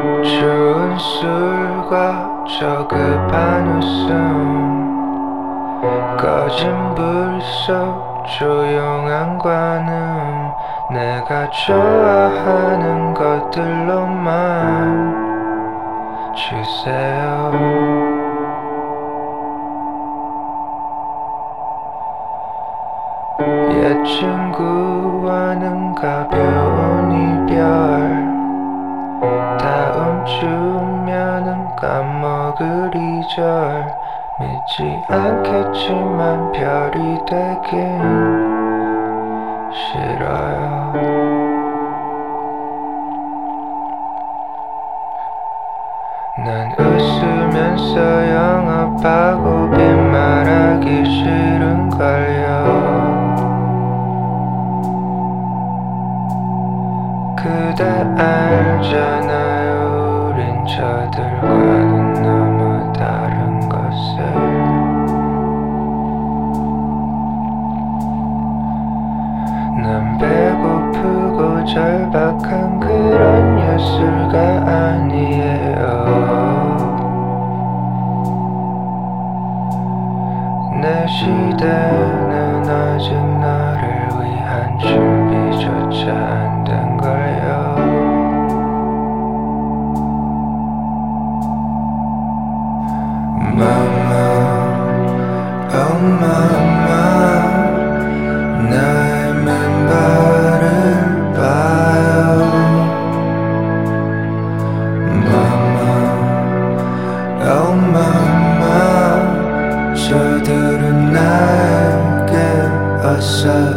추운 술과 저급한 웃음, 꺼진 불 속 조용한 관음, 내가 좋아하는 것들로만 주세요. 옛 친구와는 가벼운 이별, 다음 주면은 까먹을 이절, 믿지 않겠지만 별이 되긴 싫어요. 난 웃으면서 영업하고 빈말하기 싫은걸요. 그대 알잖아요, 우린 저들과는 너무 다른 것을. 난 배고프고 절박한 그런 예술가 아니에요. 내 시대는 아직 나를 위한 준비조차 안 된 걸요. Mama, oh mama, 나의 맨발을 봐요. Mama, oh mama, 저들은 나에게 어서